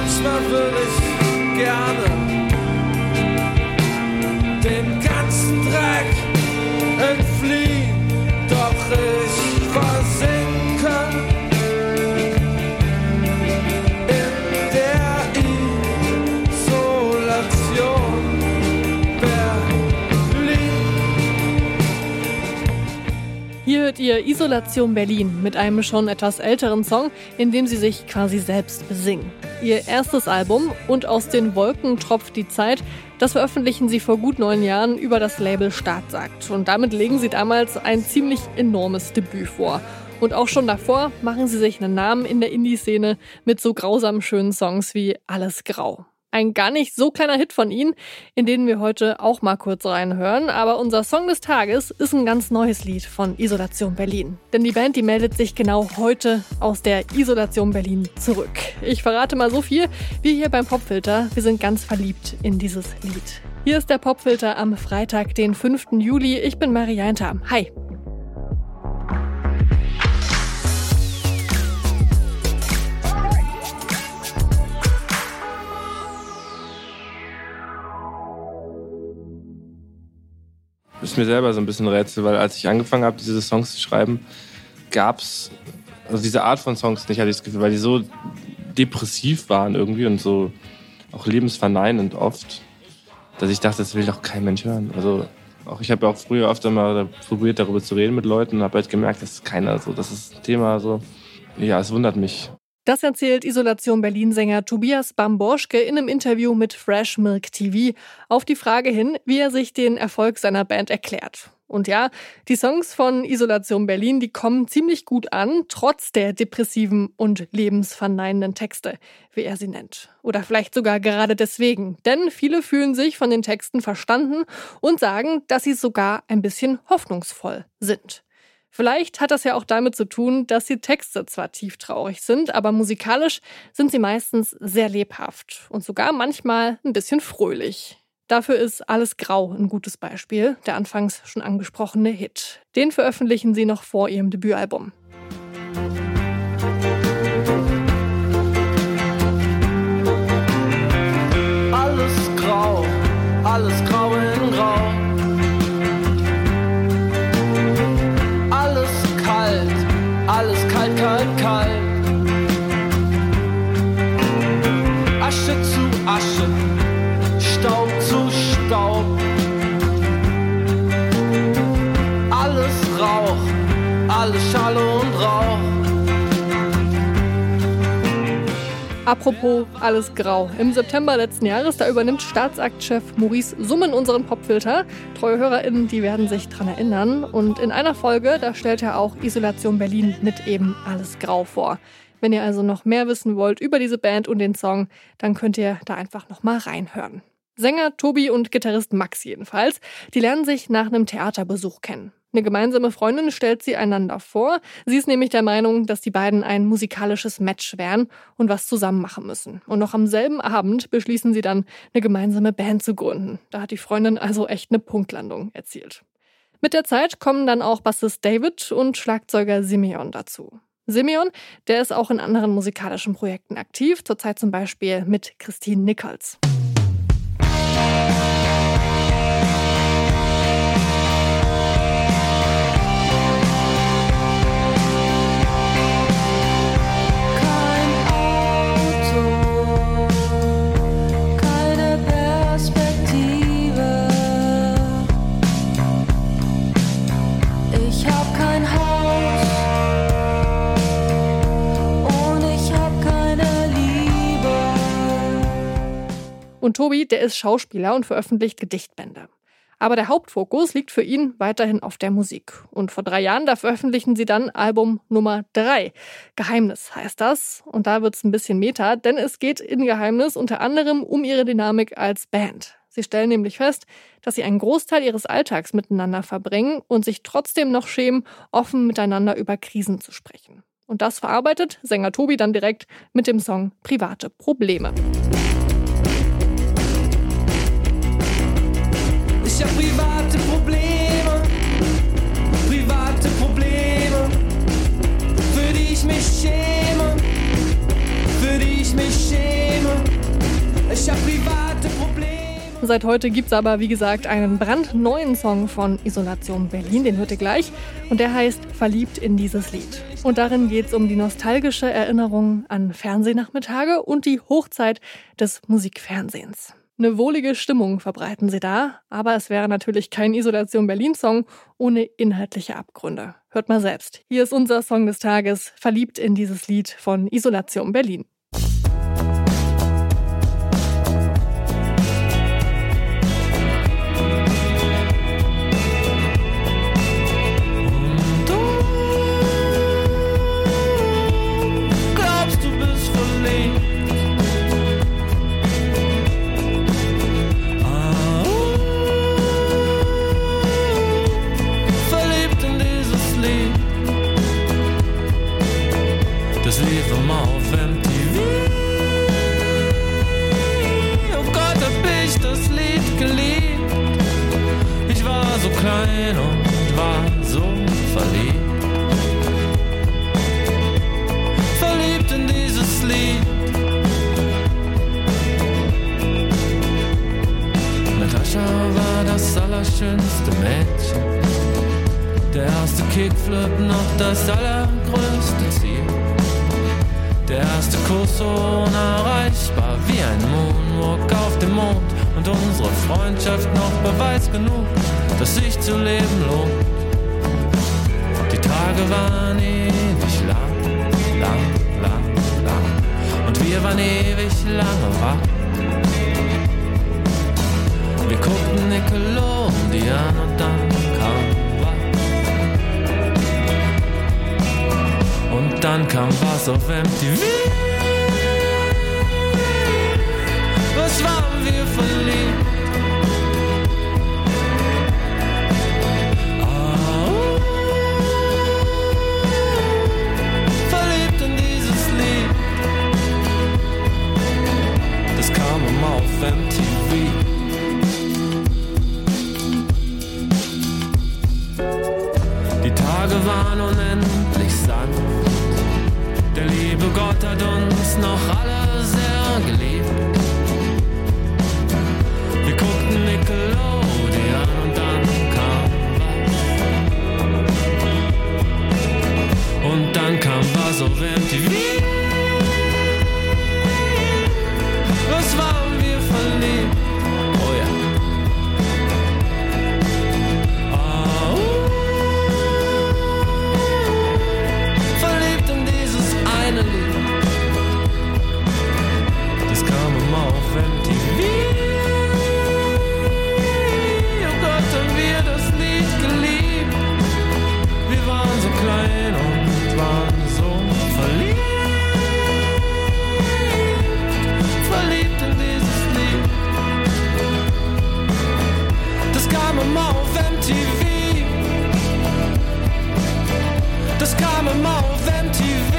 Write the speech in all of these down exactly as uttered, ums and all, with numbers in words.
manchmal würde ich gerne dem ganzen Dreck entfliehen, doch ich versinke in der Isolation Berlin. Hier hört ihr Isolation Berlin mit einem schon etwas älteren Song, in dem sie sich quasi selbst besingen. Ihr erstes Album Und aus den Wolken tropft die Zeit, das veröffentlichen sie vor gut neun Jahren über das Label Startsakt. Und damit legen sie damals ein ziemlich enormes Debüt vor. Und auch schon davor machen sie sich einen Namen in der Indie-Szene mit so grausam schönen Songs wie Alles grau. Ein gar nicht so kleiner Hit von ihnen, in den wir heute auch mal kurz reinhören. Aber unser Song des Tages ist ein ganz neues Lied von Isolation Berlin. Denn die Band, die meldet sich genau heute aus der Isolation Berlin zurück. Ich verrate mal so viel, wir hier beim Popfilter, wir sind ganz verliebt in dieses Lied. Hier ist der Popfilter am Freitag, den fünften Juli. Ich bin Marianta. Hi. Ist mir selber so ein bisschen ein Rätsel, weil als ich angefangen habe, diese Songs zu schreiben, gab es also diese Art von Songs nicht, hatte ich das Gefühl, weil die so depressiv waren irgendwie und so auch lebensverneinend oft, dass ich dachte, das will doch kein Mensch hören. Also auch ich habe ja auch früher öfter mal probiert, darüber zu reden mit Leuten und habe halt gemerkt, das ist keiner so, das ist ein Thema so, ja, es wundert mich. Das erzählt Isolation Berlin-Sänger Tobias Bamborschke in einem Interview mit Fresh Milk T V auf die Frage hin, wie er sich den Erfolg seiner Band erklärt. Und ja, die Songs von Isolation Berlin, die kommen ziemlich gut an, trotz der depressiven und lebensverneinenden Texte, wie er sie nennt. Oder vielleicht sogar gerade deswegen. Denn viele fühlen sich von den Texten verstanden und sagen, dass sie sogar ein bisschen hoffnungsvoll sind. Vielleicht hat das ja auch damit zu tun, dass die Texte zwar tieftraurig sind, aber musikalisch sind sie meistens sehr lebhaft und sogar manchmal ein bisschen fröhlich. Dafür ist Alles grau ein gutes Beispiel, der anfangs schon angesprochene Hit. Den veröffentlichen sie noch vor ihrem Debütalbum. Alles grau, alles grau in grau. Alles kalt, kalt, kalt. Asche zu Asche, Staub zu Staub. Alles Rauch, alles Schall und Rauch. Apropos Alles grau. Im September letzten Jahres, da übernimmt Staatsaktchef Maurice Summen unseren Popfilter. Treue HörerInnen, die werden sich dran erinnern. Und in einer Folge, da stellt er auch Isolation Berlin mit eben Alles grau vor. Wenn ihr also noch mehr wissen wollt über diese Band und den Song, dann könnt ihr da einfach noch mal reinhören. Sänger Tobi und Gitarrist Max jedenfalls, die lernen sich nach einem Theaterbesuch kennen. Eine gemeinsame Freundin stellt sie einander vor. Sie ist nämlich der Meinung, dass die beiden ein musikalisches Match wären und was zusammen machen müssen. Und noch am selben Abend beschließen sie dann, eine gemeinsame Band zu gründen. Da hat die Freundin also echt eine Punktlandung erzielt. Mit der Zeit kommen dann auch Bassist David und Schlagzeuger Simeon dazu. Simeon, der ist auch in anderen musikalischen Projekten aktiv, zurzeit zum Beispiel mit Christine Nichols. Und Tobi, der ist Schauspieler und veröffentlicht Gedichtbände. Aber der Hauptfokus liegt für ihn weiterhin auf der Musik. Und vor drei Jahren, da veröffentlichen sie dann Album Nummer drei. Geheimnis heißt das. Und da wird's ein bisschen meta, denn es geht in Geheimnis unter anderem um ihre Dynamik als Band. Sie stellen nämlich fest, dass sie einen Großteil ihres Alltags miteinander verbringen und sich trotzdem noch schämen, offen miteinander über Krisen zu sprechen. Und das verarbeitet Sänger Tobi dann direkt mit dem Song Private Probleme. Ich hab private Probleme, private Probleme, für die ich mich schäme, für die ich mich schäme. Ich hab private Probleme. Seit heute gibt es aber, wie gesagt, einen brandneuen Song von Isolation Berlin, den hört ihr gleich. Und der heißt Verliebt in dieses Lied. Und darin geht es um die nostalgische Erinnerung an Fernsehnachmittage und die Hochzeit des Musikfernsehens. Eine wohlige Stimmung verbreiten sie da, aber es wäre natürlich kein Isolation Berlin-Song ohne inhaltliche Abgründe. Hört mal selbst. Hier ist unser Song des Tages, Verliebt in dieses Lied von Isolation Berlin. Das lief immer auf M T V. Oh Gott, hab ich das Lied geliebt. Ich war so klein und war so verliebt. Verliebt in dieses Lied. Natascha war das allerschönste Mädchen. Der erste Kickflip, noch das allergrößte Ziel. Der erste Kuss unerreichbar, wie ein Moonwalk auf dem Mond. Und unsere Freundschaft noch Beweis genug, dass sich zu leben lohnt. Die Tage waren ewig lang, lang, lang, lang. Und wir waren ewig lange wach. Wir guckten Nickelodeon und dann kam Und dann kam was auf M T V. Was waren wir verliebt? Oh, verliebt in dieses Lied. Das kam immer auf M T V. Die Tage waren unendlich sanft. Der liebe Gott hat uns noch alle sehr geliebt. Wir guckten Nickelodeon und dann kam was. Und dann kam was auf M T V. Was waren wir verliebt? Oh ja. Das kam immer auf M T V. Oh Gott, haben wir das Lied geliebt. Wir waren so klein und waren so verliebt. Verliebt in dieses Lied. Das kam immer auf M T V. Das kam immer auf M T V.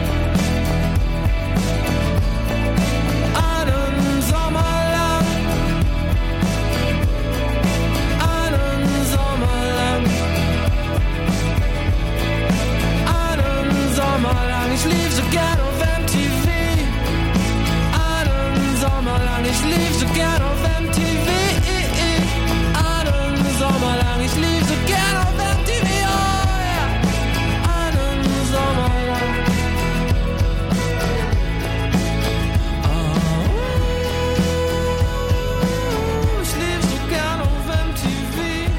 Ich lief so gern auf M T V. Einen Sommer lang, ich lief so gern auf M T V. Einen Sommer lang, ich lief so gern auf M T V. Oh yeah. Einen Sommer lang. Oh, ich lief so gern auf M T V.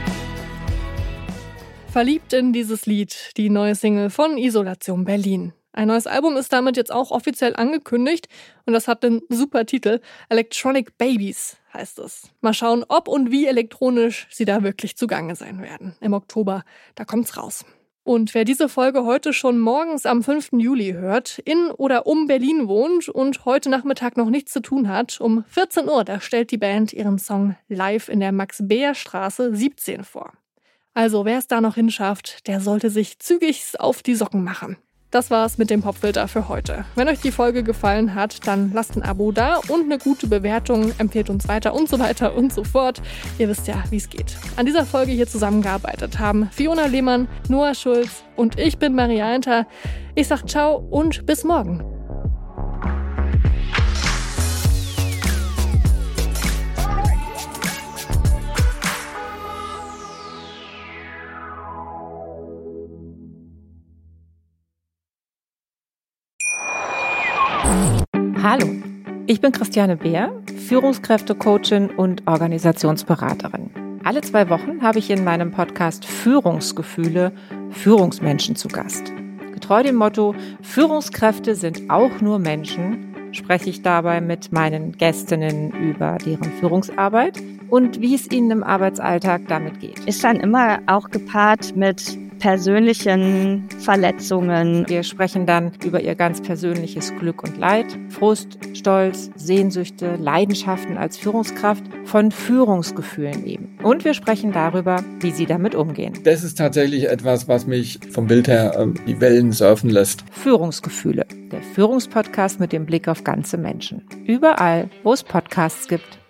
Verliebt in dieses Lied, die neue Single von Isolation Berlin. Ein neues Album ist damit jetzt auch offiziell angekündigt und das hat den super Titel. Electronic Babies heißt es. Mal schauen, ob und wie elektronisch sie da wirklich zugange sein werden. Im Oktober, da kommt's raus. Und wer diese Folge heute schon morgens am fünften Juli hört, in oder um Berlin wohnt und heute Nachmittag noch nichts zu tun hat, um vierzehn Uhr, da stellt die Band ihren Song live in der Max-Beer-Straße siebzehn vor. Also wer es da noch hinschafft, der sollte sich zügig auf die Socken machen. Das war's mit dem Popfilter für heute. Wenn euch die Folge gefallen hat, dann lasst ein Abo da und eine gute Bewertung, empfehlt uns weiter und so weiter und so fort. Ihr wisst ja, wie es geht. An dieser Folge hier zusammengearbeitet haben Fiona Lehmann, Noah Schulz und ich bin Maria Einter. Ich sag ciao und bis morgen. Hallo, ich bin Christiane Beer, Führungskräftecoachin und Organisationsberaterin. Alle zwei Wochen habe ich in meinem Podcast Führungsgefühle Führungsmenschen zu Gast. Getreu dem Motto, Führungskräfte sind auch nur Menschen, spreche ich dabei mit meinen Gästinnen über deren Führungsarbeit und wie es ihnen im Arbeitsalltag damit geht. Ist dann immer auch gepaart mit persönlichen Verletzungen. Wir sprechen dann über ihr ganz persönliches Glück und Leid, Frust, Stolz, Sehnsüchte, Leidenschaften als Führungskraft, von Führungsgefühlen eben. Und wir sprechen darüber, wie sie damit umgehen. Das ist tatsächlich etwas, was mich vom Bild her äh, die Wellen surfen lässt. Führungsgefühle, der Führungspodcast mit dem Blick auf ganze Menschen. Überall, wo es Podcasts gibt.